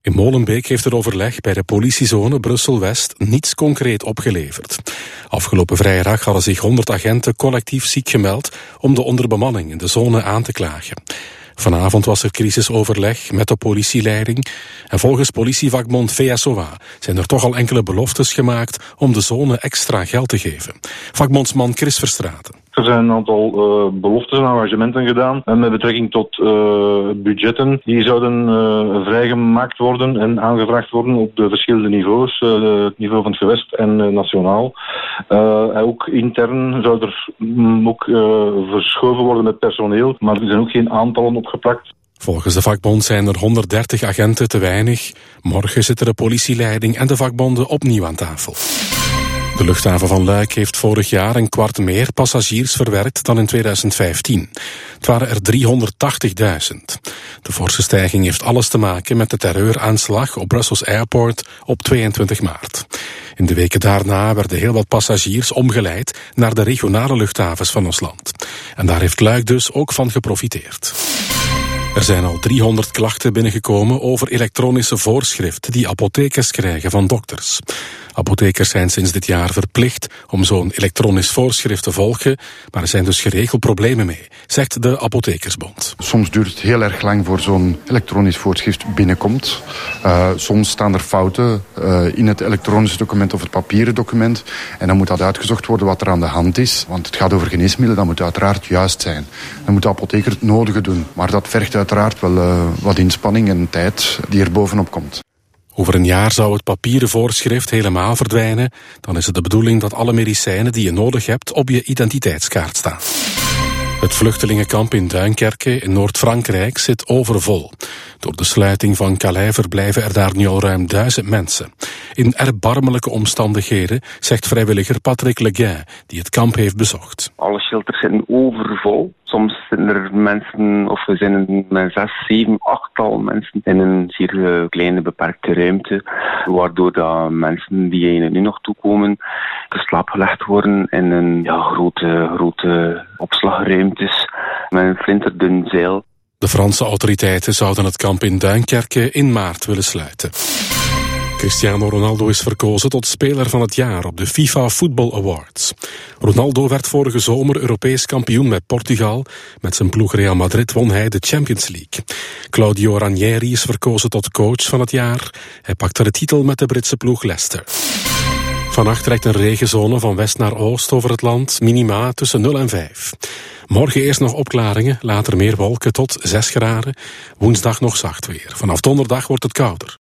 In Molenbeek heeft het overleg bij de politiezone Brussel-West niets concreet opgeleverd. Afgelopen vrijdag hadden zich 100 agenten collectief ziek gemeld om de onderbemanning in de zone aan te klagen. Vanavond was er crisisoverleg met de politieleiding en volgens politievakbond VSOA zijn er toch al enkele beloftes gemaakt om de zone extra geld te geven. Vakbondsman Chris Verstraeten. Er zijn een aantal beloftes en engagementen gedaan met betrekking tot budgetten. Die zouden vrijgemaakt worden en aangevraagd worden op de verschillende niveaus. Het niveau van het gewest en nationaal. Ook intern zou er ook verschoven worden met personeel, maar er zijn ook geen aantallen opgeplakt. Volgens de vakbond zijn er 130 agenten te weinig. Morgen zitten de politieleiding en de vakbonden opnieuw aan tafel. De luchthaven van Luik heeft vorig jaar 1/4 meer passagiers verwerkt dan in 2015. Het waren er 380.000. De forse stijging heeft alles te maken met de terreuraanslag op Brussels Airport op 22 maart. In de weken daarna werden heel wat passagiers omgeleid naar de regionale luchthavens van ons land. En daar heeft Luik dus ook van geprofiteerd. Er zijn al 300 klachten binnengekomen over elektronische voorschriften die apothekers krijgen van dokters. Apothekers zijn sinds dit jaar verplicht om zo'n elektronisch voorschrift te volgen, maar er zijn dus geregeld problemen mee, zegt de Apothekersbond. Soms duurt het heel erg lang voor zo'n elektronisch voorschrift binnenkomt. Soms staan er fouten in het elektronische document of het papieren document en dan moet dat uitgezocht worden wat er aan de hand is, want het gaat over geneesmiddelen, dat moet uiteraard juist zijn. Dan moet de apotheker het nodige doen, maar dat vergt uiteraard wel wat inspanning en tijd die er bovenop komt. Over een jaar zou het papieren voorschrift helemaal verdwijnen. Dan is het de bedoeling dat alle medicijnen die je nodig hebt op je identiteitskaart staan. Het vluchtelingenkamp in Duinkerke in Noord-Frankrijk zit overvol. Door de sluiting van Calais verblijven er daar nu al ruim 1000 mensen. In erbarmelijke omstandigheden, zegt vrijwilliger Patrick Leguin, die het kamp heeft bezocht. Alle shelters zitten overvol. Soms zijn er mensen, of we zijn met 6, 7, 8-tal mensen in een zeer kleine beperkte ruimte, waardoor dat mensen die er nu nog toekomen te slaap gelegd worden in een grote opslagruimtes met een flinterdun zeil. De Franse autoriteiten zouden het kamp in Duinkerke in maart willen sluiten. Cristiano Ronaldo is verkozen tot speler van het jaar op de FIFA Football Awards. Ronaldo werd vorige zomer Europees kampioen met Portugal. Met zijn ploeg Real Madrid won hij de Champions League. Claudio Ranieri is verkozen tot coach van het jaar. Hij pakte de titel met de Britse ploeg Leicester. Vannacht trekt een regenzone van west naar oost over het land, minima tussen 0 en 5. Morgen eerst nog opklaringen, later meer wolken tot 6 graden. Woensdag nog zacht weer. Vanaf donderdag wordt het kouder.